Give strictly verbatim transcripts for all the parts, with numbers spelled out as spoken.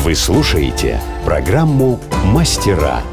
Вы слушаете программу «Мастера».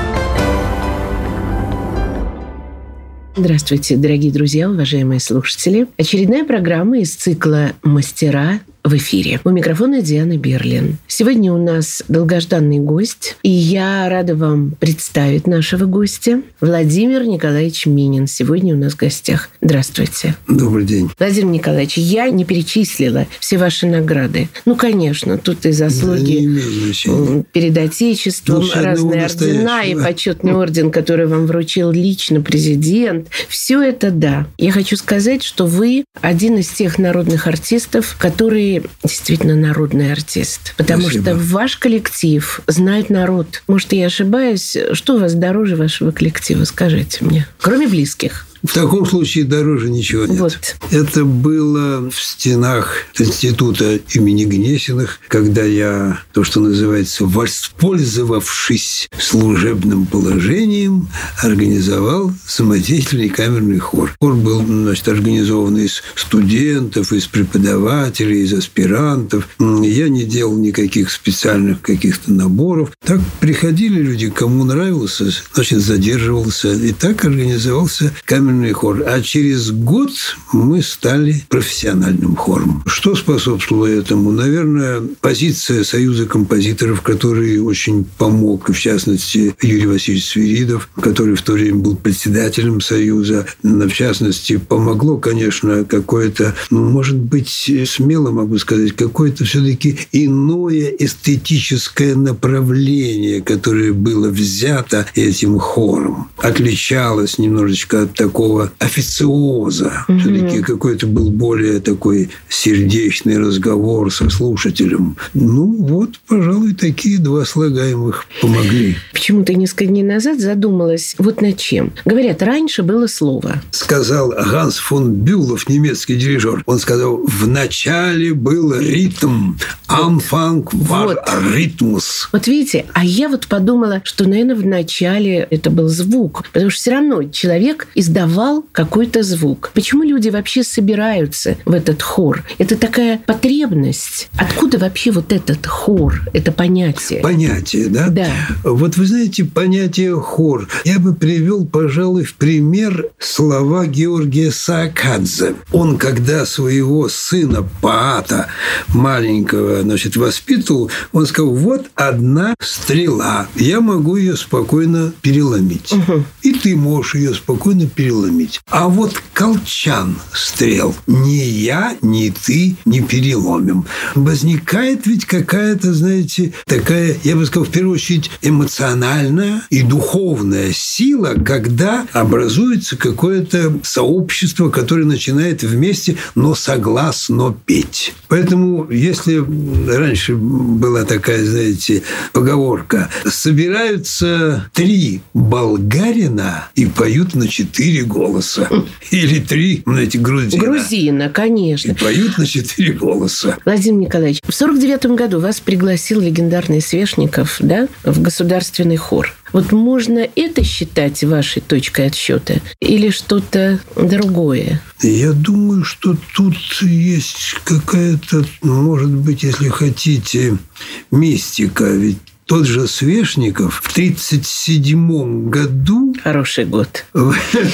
Здравствуйте, дорогие друзья, уважаемые слушатели. Очередная программа из цикла «Мастера» в эфире. У микрофона Диана Берлин. Сегодня у нас долгожданный гость, и я рада вам представить нашего гостя. Владимир Николаевич Минин сегодня у нас в гостях. Здравствуйте. Добрый день. Владимир Николаевич, я не перечислила все ваши награды. Ну, конечно, тут и заслуги да, перед Отечеством, ну, разные ордена и почетный орден, который вам вручил лично президент. Все это да. Я хочу сказать, что вы один из тех народных артистов, которые действительно народный артист. Потому Спасибо. Что ваш коллектив знает народ. Может, я ошибаюсь? Что у вас дороже вашего коллектива? Скажите мне. Кроме близких. В таком случае дороже ничего нет. Вот. Это было в стенах института имени Гнесиных, когда я, то, что называется, воспользовавшись служебным положением, организовал самодеятельный камерный хор. Хор был, значит, организован из студентов, из преподавателей, из аспирантов. Я не делал никаких специальных каких-то наборов. Так приходили люди, кому нравился, значит, задерживался. И так организовался камерный хор. А через год мы стали профессиональным хором. Что способствовало этому? Наверное, позиция Союза композиторов, который очень помог, в частности, Юрий Васильевич Свиридов, который в то время был председателем Союза. В частности, помогло, конечно, какое-то, ну, может быть, смело могу сказать, какое-то все-таки иное эстетическое направление, которое было взято этим хором. Отличалось немножечко от такого официоза. Mm-hmm. Все-таки какой-то был более такой сердечный разговор со слушателем. Ну, вот, пожалуй, такие два слагаемых помогли. Почему-то несколько дней назад задумалась вот над чем. Говорят, раньше было слово. Сказал Ганс фон Бюлов, немецкий дирижер. Он сказал, в начале был ритм, Anfang war вот. Rhythmus. Вот видите, а я вот подумала, что, наверное, в начале это был звук. Потому что все равно человек издавал какой-то звук. Почему люди вообще собираются в этот хор? Это такая потребность. Откуда вообще вот этот хор, это понятие? Понятие, да? Да. Вот вы знаете, понятие хор. Я бы привел, пожалуй, в пример слова Георгия Саакадзе. Он, когда своего сына, поэта маленького, значит, воспитывал, он сказал, вот одна стрела. Я могу ее спокойно переломить. Угу. И ты можешь ее спокойно переломить. А вот колчан стрел ни я, ни ты не переломим. Возникает ведь какая-то, знаете, такая, я бы сказал, в первую очередь, эмоциональная и духовная сила, когда образуется какое-то сообщество, которое начинает вместе, но согласно петь. Поэтому, если раньше была такая, знаете, поговорка, собираются три болгарина и поют на четыре голоса. Или три, знаете, грузина. Грузина, конечно. И поют на четыре голоса. Владимир Николаевич, в сорок девятом году вас пригласил легендарный Свешников, да, в государственный хор. Вот можно это считать вашей точкой отсчета или что-то другое? Я думаю, что тут есть какая-то, может быть, если хотите, мистика. Ведь тот же Свешников в тридцать седьмом году... Хороший год. В,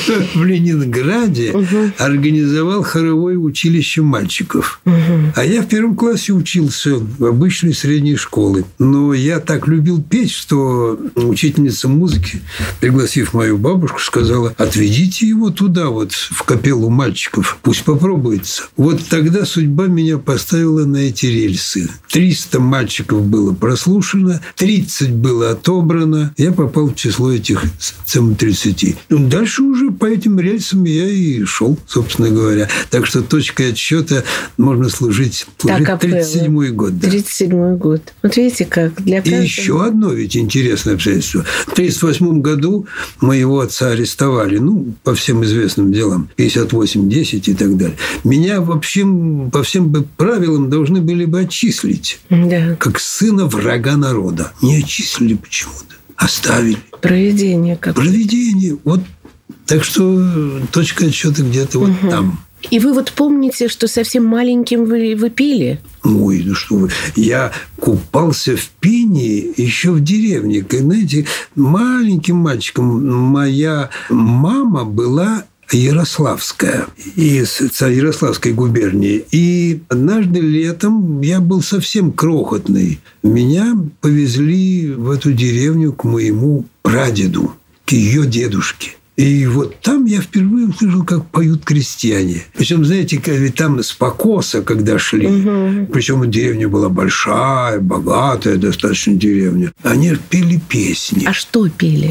в Ленинграде угу. организовал хоровое училище мальчиков. Угу. А я в первом классе учился в обычной средней школе. Но я так любил петь, что учительница музыки, пригласив мою бабушку, сказала, отведите его туда, вот в капеллу мальчиков, пусть попробуется. Вот тогда судьба меня поставила на эти рельсы. триста мальчиков было прослушано, тридцать было отобрано. Я попал в число этих тридцати. Ну, дальше уже по этим рельсам я и шел, собственно говоря. Так что точкой отсчета можно служить, служить тридцать седьмой год. Да. тридцать седьмой год. Вот видите, как для каждого... И еще одно ведь интересное обстоятельство. В тридцать восьмом году моего отца арестовали, ну, по всем известным делам, пятьдесят восемь десять и так далее. Меня вообще по всем правилам должны были бы отчислить. Да. Как сына врага народа. Не отчислили почему-то. Оставили. Провидение какое-то. Провидение. Вот. Так что точка отсчета где-то угу. вот там. И вы вот помните, что совсем маленьким вы, вы пели? Ой, ну что вы. Я купался в пении еще в деревне. Знаете, маленьким мальчиком моя мама была Ярославская, из Ярославской губернии. И однажды летом я был совсем крохотный. Меня повезли в эту деревню к моему прадеду, к ее дедушке. И вот там я впервые услышал, как поют крестьяне. Причем, знаете, там с покоса, когда шли, угу. Причем деревня была большая, богатая достаточно деревня, они пели песни. А что пели?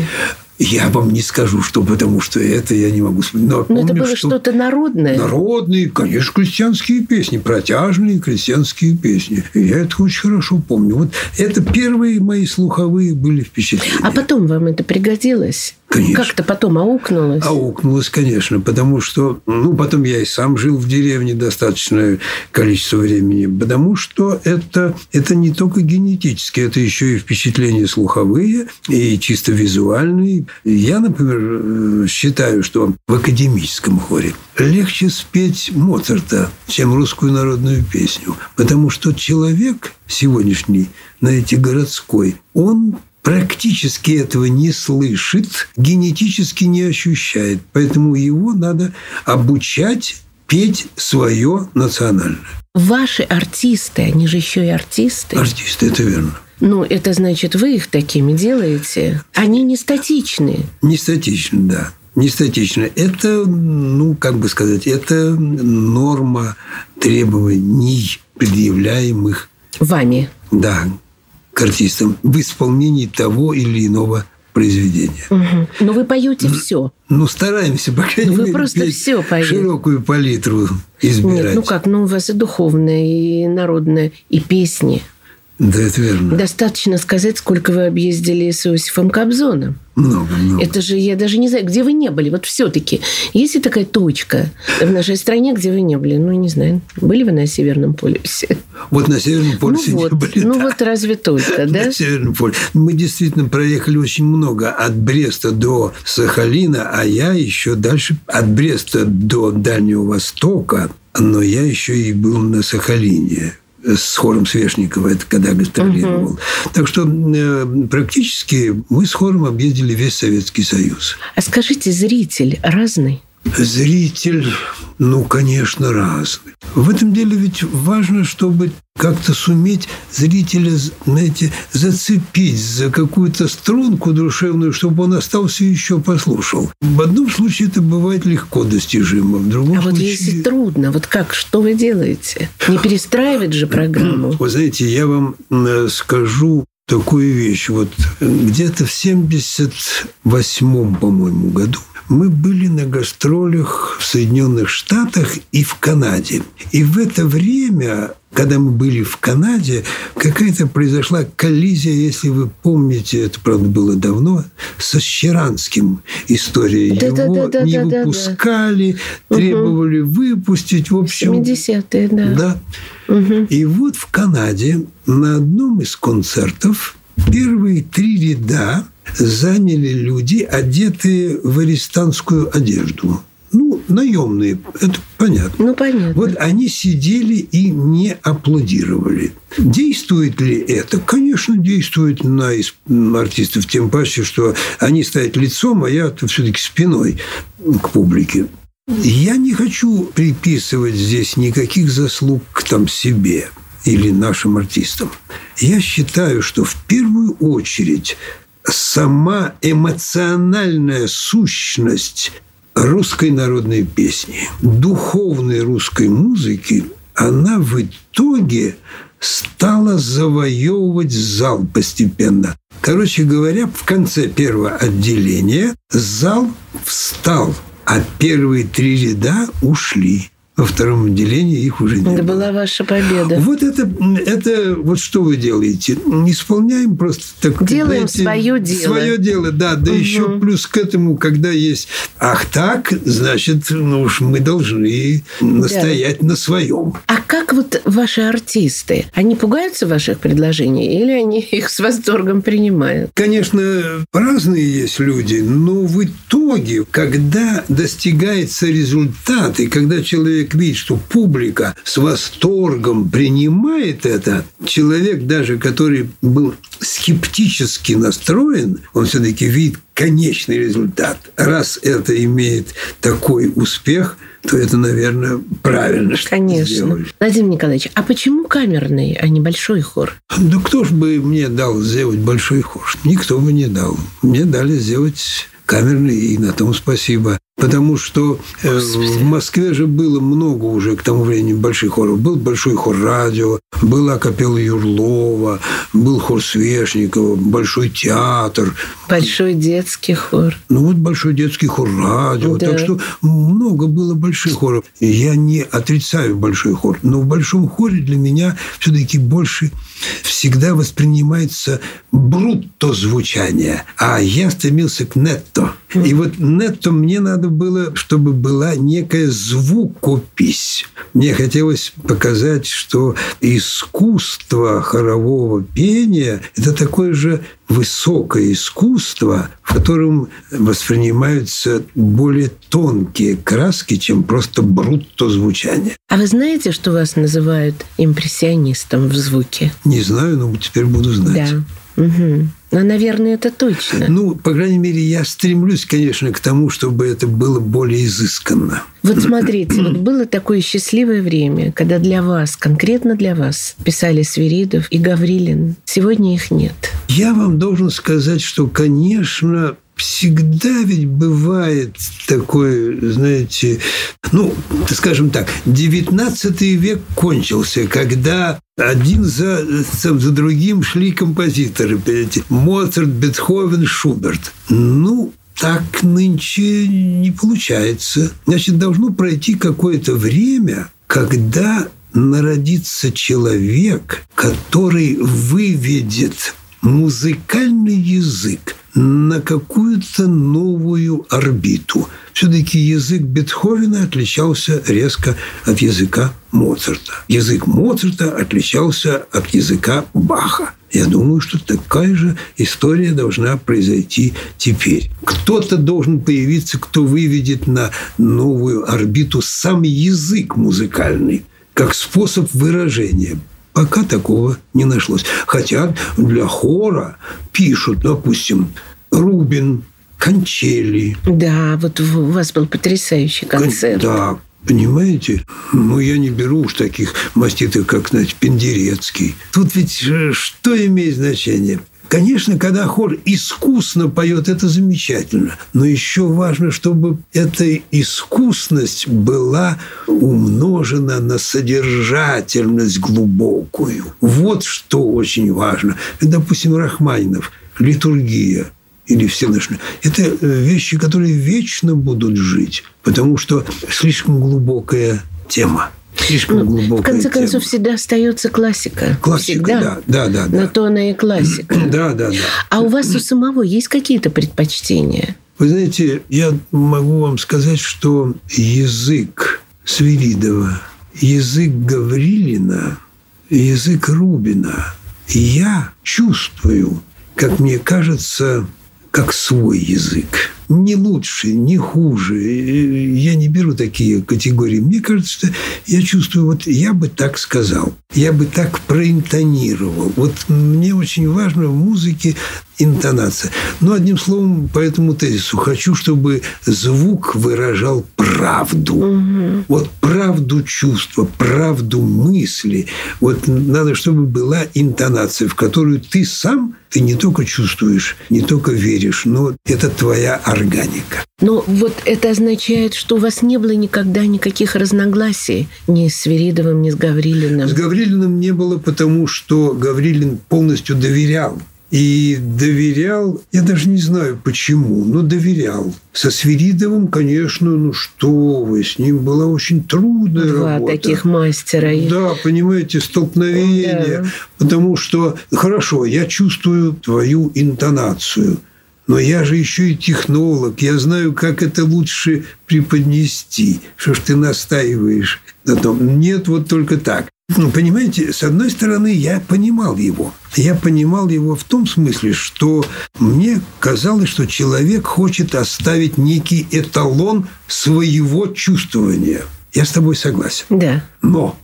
Я вам не скажу, что, потому что это я не могу вспомнить. Но, Но помню, это было что что-то народное? Народные, конечно, крестьянские песни, протяжные крестьянские песни. И я это очень хорошо помню. Вот это первые мои слуховые были впечатления. А потом вам это пригодилось? Конечно. Как-то потом аукнулось? Аукнулось, конечно, потому что, ну, потом я и сам жил в деревне достаточное количество времени, потому что это, это не только генетически, это еще и впечатления слуховые и чисто визуальные. Я, например, считаю, что в академическом хоре легче спеть Моцарта, чем русскую народную песню, потому что человек сегодняшний, знаете, городской, он практически этого не слышит, генетически не ощущает. Поэтому его надо обучать петь свое национальное. Ваши артисты, они же еще и артисты. Артисты, это верно. Ну, это значит, вы их такими делаете. Они не статичные. Не статичны, да. Не статично. Это, ну, как бы сказать, это норма требований, предъявляемых вами. Да, к артистам в исполнении того или иного произведения. Угу. Но вы поете все. Ну, стараемся, по крайней вы мере, просто все поете. Широкую палитру избирать. Нет, ну как, ну у вас и духовное, и народное, и песни. Да, это верно. Достаточно сказать, сколько вы объездили с Иосифом Кобзоном. Много, много. Это же, я даже не знаю, где вы не были. Вот все-таки, есть ли такая точка в нашей стране, где вы не были? Ну, не знаю, были вы на Северном полюсе? Вот на Северном полюсе ну не вот, были. Ну да. вот разве только, да? На Северном полюсе. Мы действительно проехали очень много. От Бреста до Сахалина, а я еще дальше от Бреста до Дальнего Востока. Но я еще и был на Сахалине с хором Свешникова, это когда гастролировал. Угу. Так что э, практически мы с хором объездили весь Советский Союз. А скажите, зритель разный? Зритель, ну, конечно, разный. В этом деле ведь важно, чтобы как-то суметь зрителя, знаете, зацепить за какую-то струнку душевную, чтобы он остался и еще послушал. В одном случае это бывает легко достижимо, в другом а случае... А вот если трудно, вот как, что вы делаете? Не перестраивать же программу? Вы знаете, я вам скажу такую вещь. Вот где-то в семьдесят восьмом, по-моему, году мы были на гастролях в Соединенных Штатах и в Канаде. И в это время, когда мы были в Канаде, какая-то произошла коллизия, если вы помните, это, правда, было давно, со Щеранским история. Да, Его да, да, не да, выпускали, да. требовали угу. выпустить. В общем, семидесятые, да. Да. Угу. И вот в Канаде на одном из концертов первые три ряда заняли люди, одетые в арестантскую одежду. Ну, наемные, это понятно. Ну, понятно. Вот они сидели и не аплодировали. Действует ли это? Конечно, действует на артистов, тем паче, что они стоят лицом, а я все-таки спиной к публике. Я не хочу приписывать здесь никаких заслуг к там себе или нашим артистам. Я считаю, что в первую очередь сама эмоциональная сущность русской народной песни, духовной русской музыки, она в итоге стала завоевывать зал постепенно. Короче говоря, в конце первого отделения зал встал, а первые три ряда ушли. Во втором отделении их уже не было. Это была ваша победа. Вот это, это вот что вы делаете? Исполняем просто так. Делаем знаете, свое дело. Свое дело, да. Да угу. еще плюс к этому, когда есть ах так, значит, ну уж мы должны настоять да. на своем. А как вот ваши артисты? Они пугаются ваших предложений или они их с восторгом принимают? Конечно, разные есть люди, но в итоге, когда достигается результат, и когда человек человек видит, что публика с восторгом принимает это, человек даже, который был скептически настроен, он все-таки видит конечный результат. Раз это имеет такой успех, то это, наверное, правильно, что Конечно. сделали. Владимир Николаевич, а почему камерный, а не большой хор? Да кто ж бы мне дал сделать большой хор? Никто бы не дал. Мне дали сделать камерный, и на том спасибо. Потому что э, в Москве же было много уже к тому времени больших хоров. Был большой хор радио, была капелла Юрлова, был хор Свешникова, большой театр. Большой детский хор. Ну вот большой детский хор радио. Да. Так что много было больших хоров. Я не отрицаю большой хор, но в большом хоре для меня все-таки больше всегда воспринимается брутто звучание, а я стремился к нетто. И вот нетто мне надо было, чтобы была некая звукопись. Мне хотелось показать, что искусство хорового пения – это такое же высокое искусство, в котором воспринимаются более тонкие краски, чем просто брутто звучание. А вы знаете, что вас называют импрессионистом в звуке? Не знаю, но теперь буду знать. Да. Угу. Ну, наверное, это точно. Ну, по крайней мере, я стремлюсь, конечно, к тому, чтобы это было более изысканно. Вот смотрите, вот было такое счастливое время, когда для вас, конкретно для вас, писали Свиридов и Гаврилин. Сегодня их нет. Я вам должен сказать, что, конечно, всегда ведь бывает такое, знаете, ну, скажем так, девятнадцатый век кончился, когда один за, за другим шли композиторы. Моцарт, Бетховен, Шуберт. Ну, так нынче не получается. Значит, должно пройти какое-то время, когда народится человек, который выведет музыкальный язык на какую-то новую орбиту. Все-таки язык Бетховена отличался резко от языка Моцарта. Язык Моцарта отличался от языка Баха. Я думаю, что такая же история должна произойти теперь. Кто-то должен появиться, кто выведет на новую орбиту сам язык музыкальный, как способ выражения. Пока такого не нашлось. Хотя для хора пишут, допустим, Рубин, Кончелли. Да, вот у вас был потрясающий концерт. Да, понимаете? Ну, я не беру уж таких маститых, как, знаете, Пендерецкий. Тут ведь что имеет значение? Конечно, когда хор искусно поет, это замечательно. Но еще важно, чтобы эта искусность была умножена на содержательность глубокую. Вот что очень важно. Допустим, Рахманинов, литургия или всеношная. Это вещи, которые вечно будут жить, потому что слишком глубокая тема. Слишком ну, глубокая В конце концов, тема. Всегда остается классика. Классика, всегда. да, да, да, да. Но то она и классика. Да, да, да. А у вас у самого есть какие-то предпочтения? Вы знаете, я могу вам сказать, что язык Свиридова, язык Гаврилина, язык Рубина я чувствую, как мне кажется, как свой язык. Не лучше, не хуже. Я не беру такие категории. Мне кажется, что я чувствую, вот я бы так сказал, я бы так проинтонировал. Вот мне очень важно в музыке интонация. Но, одним словом, по этому тезису хочу, чтобы звук выражал правду. Угу. Вот правду чувства, правду мысли. Вот надо, чтобы была интонация, в которую ты сам, ты не только чувствуешь, не только веришь, но это твоя органика. Но вот это означает, что у вас не было никогда никаких разногласий ни с Свиридовым, ни с Гаврилиным? С Гаврилиным не было, потому что Гаврилин полностью доверял. И доверял, я даже не знаю почему, но доверял. Со Свиридовым, конечно, ну что вы, с ним была очень трудная Два работа. таких мастера. Да, понимаете, столкновение. Да. Потому что, хорошо, я чувствую твою интонацию, но я же еще и технолог, я знаю, как это лучше преподнести. Что ж ты настаиваешь на том? Нет, вот только так. Ну, понимаете, с одной стороны, я понимал его. Я понимал его в том смысле, что мне казалось, что человек хочет оставить некий эталон своего чувствования. Я с тобой согласен. Да. Но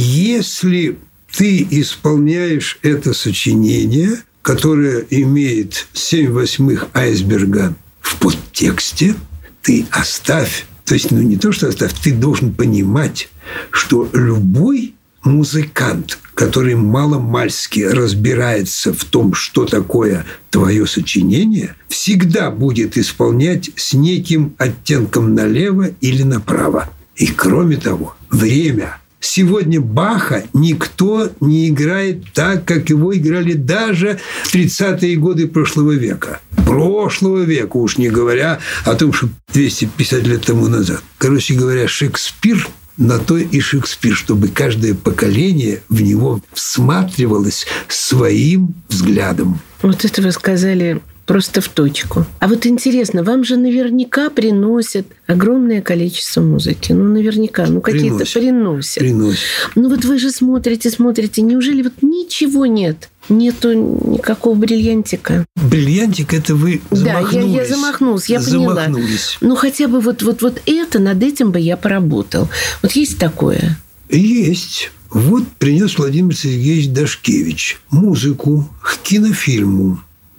если ты исполняешь это сочинение, которое имеет семь восьмых айсберга в подтексте, ты оставь, то есть, ну не то, что оставь, ты должен понимать, что любой музыкант, который маломальски разбирается в том, что такое твое сочинение, всегда будет исполнять с неким оттенком налево или направо. И кроме того, время. Сегодня Баха никто не играет так, как его играли даже в тридцатые годы прошлого века. Прошлого века, уж не говоря о том, что двести пятьдесят лет тому назад. Короче говоря, Шекспир на то и Шекспир, чтобы каждое поколение в него всматривалось своим взглядом. Вот это вы сказали просто в точку. А вот интересно, вам же наверняка приносят огромное количество музыки. Ну, наверняка. Ну, какие-то приносят. Приносят. Приносят. Ну, вот вы же смотрите, смотрите. Неужели вот ничего нет? Нету никакого бриллиантика. Бриллиантик – это вы замахнулись. Да, я, я замахнулась, я поняла. Ну, хотя бы вот, вот, вот это, над этим бы я поработал. Вот есть такое? Есть. Вот принес Владимир Сергеевич Дашкевич музыку к кинофильму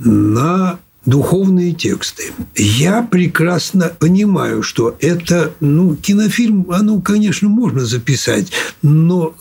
на духовные тексты. Я прекрасно понимаю, что это, ну, кинофильм, оно, конечно, можно записать, но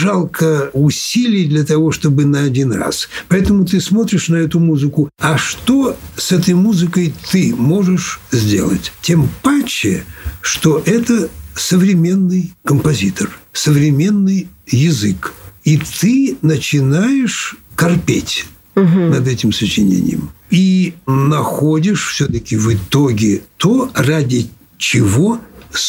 жалко усилий для того, чтобы на один раз. Поэтому ты смотришь на эту музыку, а что с этой музыкой ты можешь сделать? Тем паче, что это современный композитор, современный язык. И ты начинаешь корпеть над этим сочинением. И находишь все-таки в итоге то, ради чего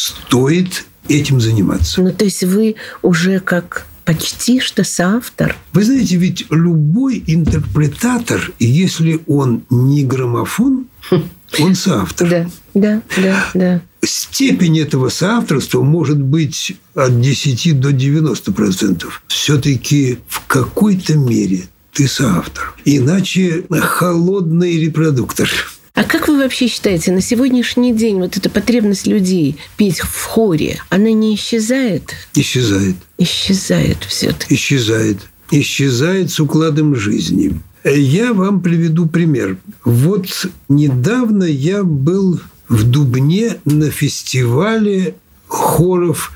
стоит этим заниматься. Ну, то есть вы уже как почти что соавтор. Вы знаете, ведь любой интерпретатор, если он не граммофон, он соавтор. Да, да, да, да. Степень этого соавторства может быть от десяти до девяноста процентов. Все-таки в какой-то мере ты соавтор. Иначе холодный репродуктор. А как вы вообще считаете, на сегодняшний день вот эта потребность людей петь в хоре, она не исчезает? Исчезает. Исчезает все-таки. Исчезает. Исчезает с укладом жизни. Я вам приведу пример. Вот недавно я был в Дубне на фестивале хоров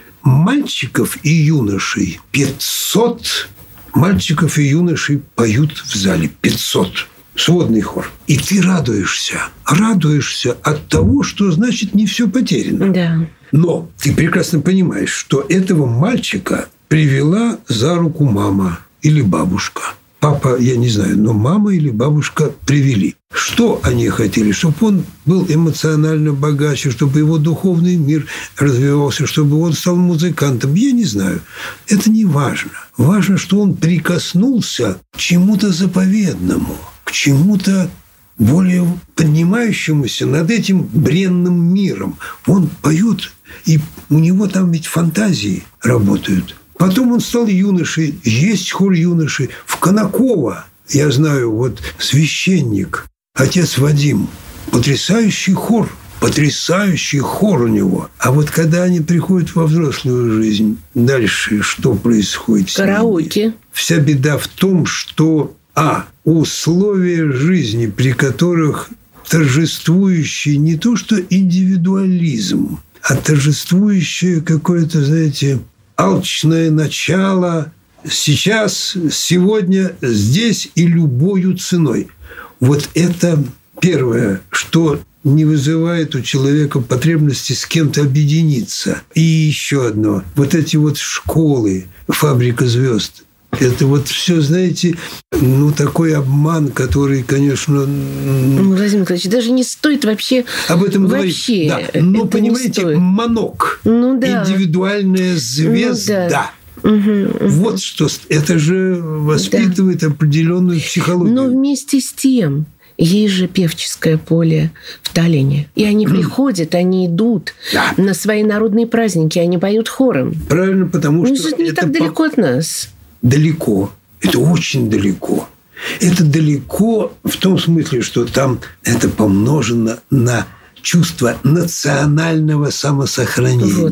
мальчиков и юношей. пятьсот мальчиков и юношей поют в зале. пятьсот. Сводный хор. И ты радуешься. Радуешься от того, что, значит, не все потеряно. Да. Но ты прекрасно понимаешь, что этого мальчика привела за руку мама или бабушка. Папа, я не знаю, но мама или бабушка привели. Что они хотели? Чтобы он был эмоционально богаче, чтобы его духовный мир развивался, чтобы он стал музыкантом. Я не знаю. Это не важно. Важно, что он прикоснулся к чему-то заповедному, к чему-то более поднимающемуся над этим бренным миром. Он поет, и у него там ведь фантазии работают. Потом он стал юношей, есть хор юношей. В Конаково, я знаю, вот священник, отец Вадим, потрясающий хор, потрясающий хор у него. А вот когда они приходят во взрослую жизнь, дальше что происходит? Караоке. Вся беда в том, что, а, условия жизни, при которых торжествующий не то что индивидуализм, а торжествующее какое-то, знаете, алчное начало сейчас, сегодня, здесь и любою ценой. Вот это первое, что не вызывает у человека потребности с кем-то объединиться. И еще одно. Вот эти вот школы, фабрика звезд. Это вот все, знаете, ну, такой обман, который, конечно... Ну, Владимир Николаевич, даже не стоит вообще... Об этом вообще говорить. Да. Но, понимаете, манок. Ну, да. Индивидуальная звезда. Ну, да. Угу, вот что... Это же воспитывает да. определенную психологию. Но вместе с тем... Есть же певческое поле в Таллине. И они приходят, они идут да. на свои народные праздники, они поют хором. Правильно, потому ну, что... это не так далеко по... от нас. Далеко. Это очень далеко. Это далеко в том смысле, что там это помножено на чувство национального самосохранения.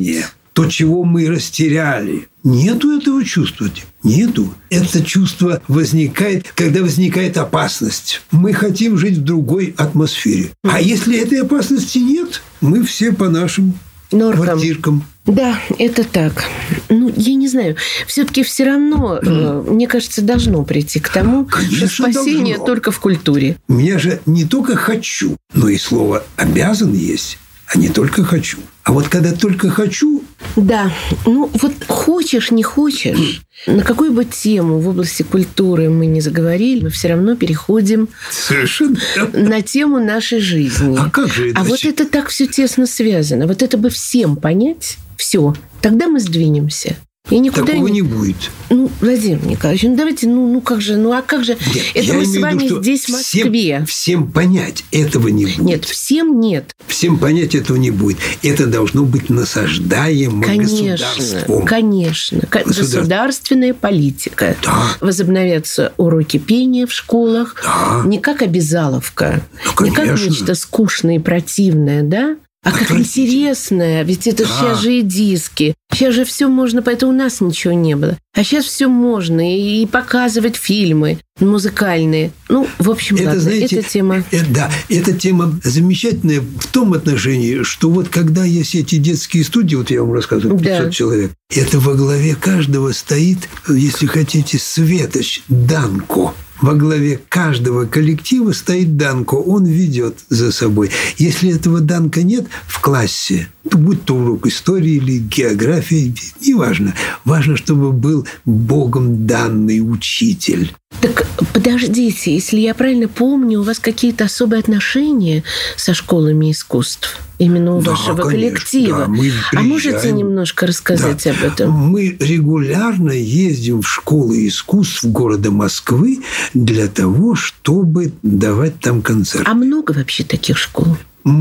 то, чего мы растеряли. Нету этого чувства. Нету. Это чувство возникает, когда возникает опасность. Мы хотим жить в другой атмосфере. А если этой опасности нет, мы все по нашим норкам, квартиркам. Да, это так. Ну, я не знаю. Все-таки все равно, mm. мне кажется, должно прийти к тому, Конечно, что спасение должно. Только в культуре. У меня же не только «хочу», но и слово «обязан» есть, а не только «хочу». А вот когда только «хочу». Да, ну вот хочешь, не хочешь, на какую бы тему в области культуры мы не заговорили, мы все равно переходим Совершенно. на тему нашей жизни. А как же это? А вот это так все тесно связано. Вот это бы всем понять, все, тогда мы сдвинемся. И никуда Такого не... не будет. Ну, Владимир Николаевич, ну давайте, ну, ну как же, ну а как же? Нет, это мы с вами виду, здесь, в Москве. Всем, всем понять этого не будет. Нет, всем нет. Всем понять этого не будет. Это должно быть насаждаемо конечно, государством. Конечно, Государство. Государственная политика. Да. Возобновятся уроки пения в школах. Да. Не как обязаловка, ну, не как нечто скучное и противное, да? А как интересное, ведь это да. сейчас же и диски. Сейчас же все можно, поэтому у нас ничего не было. А сейчас все можно, и показывать фильмы музыкальные. Ну, в общем, это, ладно, знаете, эта тема... Это, да, эта тема замечательная в том отношении, что вот когда есть эти детские студии, вот я вам рассказываю, пятьсот да. человек, это во главе каждого стоит, если хотите, светоч Данко. Во главе каждого коллектива стоит Данко, он ведет за собой. Если этого Данка нет в классе, то будь то урок истории или географии, неважно. Важно, чтобы был Богом данный учитель. Так подождите, если я правильно помню, у вас какие-то особые отношения со школами искусств? Именно у да, вашего конечно, коллектива. Да, мы а можете немножко рассказать да. об этом? Мы регулярно ездим в школы искусств города Москвы для того, чтобы давать там концерты. А много вообще таких школ?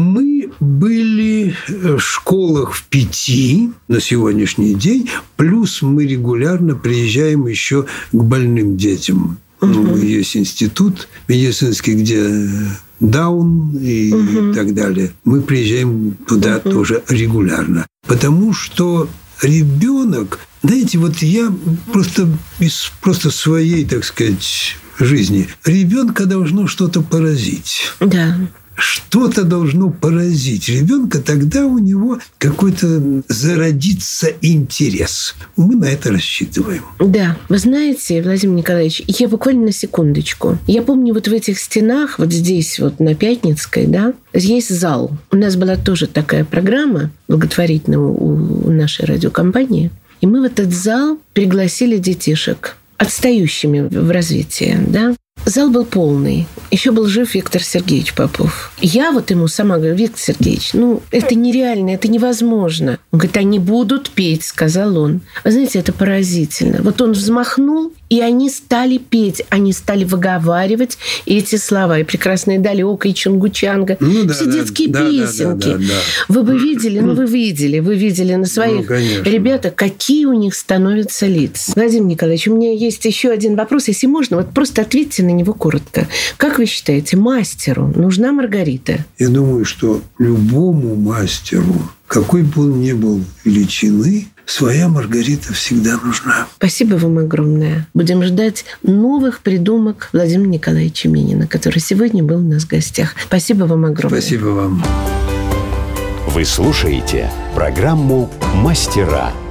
Мы были в школах в пяти на сегодняшний день, плюс мы регулярно приезжаем еще к больным детям. Uh-huh. Ну, есть институт медицинский, где Даун и uh-huh. так далее. Мы приезжаем туда uh-huh. тоже регулярно. Потому что ребенок, знаете, вот я просто из просто своей, так сказать, жизни, ребенка должно что-то поразить. Да. Что-то должно поразить ребенка, тогда у него какой-то зародится интерес. Мы на это рассчитываем. Да. Вы знаете, Владимир Николаевич, я буквально на секундочку. Я помню, вот в этих стенах, вот здесь, вот на Пятницкой, да, есть зал. У нас была тоже такая программа благотворительная у нашей радиокомпании. И мы в этот зал пригласили детишек, отстающими в развитии, да. Зал был полный. Еще был жив Виктор Сергеевич Попов. Я вот ему сама говорю: Виктор Сергеевич, ну, это нереально, это невозможно. Он говорит: они будут петь, сказал он. Вы знаете, это поразительно. Вот он взмахнул, и они стали петь, они стали выговаривать эти слова. И прекрасные далеко, и Чунгучанга. Ну, да, все да, детские да, песенки. Да, да, да, да. Вы бы видели, ну, вы видели, вы видели на своих. Ну, ребята, какие у них становятся лица. Владимир Николаевич, у меня есть еще один вопрос. Если можно, вот просто ответьте на него коротко. Как вы считаете, мастеру нужна Маргарита? Я думаю, что любому мастеру, какой бы он ни был величины, своя Маргарита всегда нужна. Спасибо вам огромное. Будем ждать новых придумок Владимира Николаевича Минина, который сегодня был у нас в гостях. Спасибо вам огромное. Спасибо вам. Вы слушаете программу «Мастера».